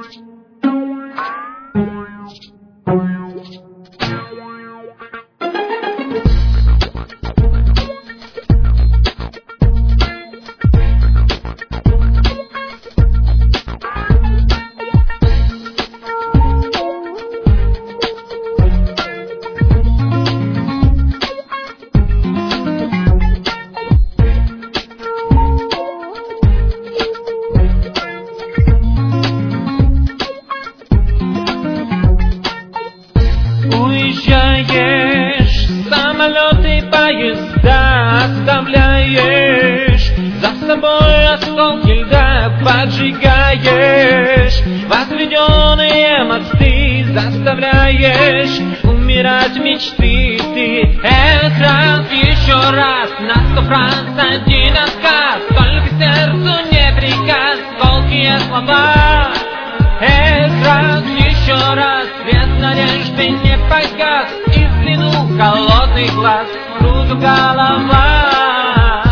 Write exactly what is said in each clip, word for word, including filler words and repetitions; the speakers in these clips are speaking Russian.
Уезжаешь, самолеты, поезда оставляешь, за собой осколки льда поджигаешь, возведенные мосты заставляешь умирать мечты. Ты эх, раз, еще раз, на сто франц один отказ, только сердцу не приказ, колкие слова. Эх, раз, еще раз, свет надежды не погас, и взглянул холодный глаз, кругом голова.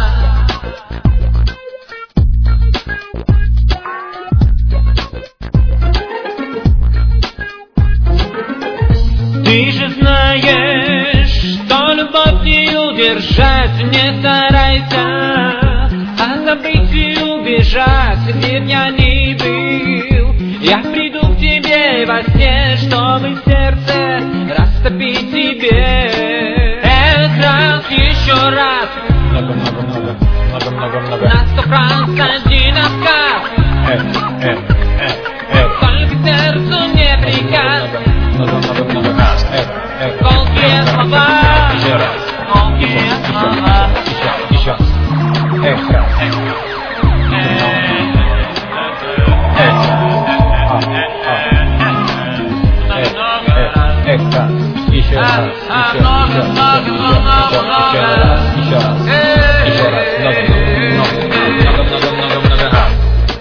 Ты же знаешь, что любовь не удержать, не старайся, а забыть и убежать, где б я ни был. Я приду к тебе во сне, чтобы сердце растопить тебе. Эх, раз, еще раз, Много-много-много, много-много-много. на сто франц один отказ, Эх, эх, эх, эх. только сердцу не приказ, Много-много-много раз. Эх, эх. колкие слова, Еще раз. колкие слова. Еще, еще. Эх, раз. Эх. Эх, раз. Еще раз. Еще, еще, еще, еще раз. Еще раз. Еще раз. Много, много, много, много, много, много раз.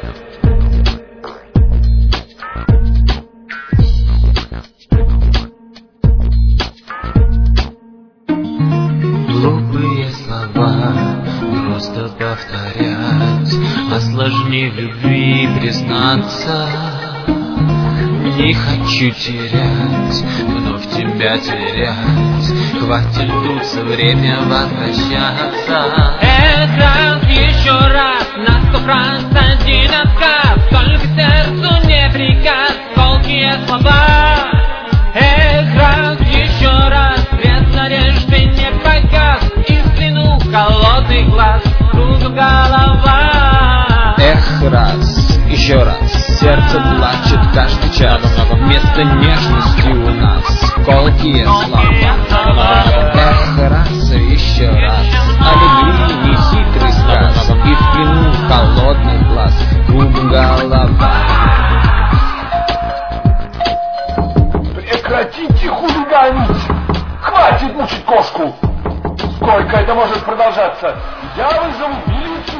Глупые слова просто повторять, а сложнее в любви признаться. Не хочу терять, вновь тебя терять, хватит дуться, время возвращаться. Эх, раз, еще раз, на сто франц один отказ, только сердцу не приказ, колкие слова. Эх, раз, еще раз, свет надежды не погас, и взглянул холодный глаз, кругом голова. Эх, раз, еще раз, сердце плачет каждый час, вместо нежности у нас колкие слова. Эх, раз, еще раз, о любви нехитрый сказ, и взглянул холодный глаз, кругом голова. Прекратите хулиганить! Хватит мучить кошку! Сколько это может продолжаться? Я вызову милицию!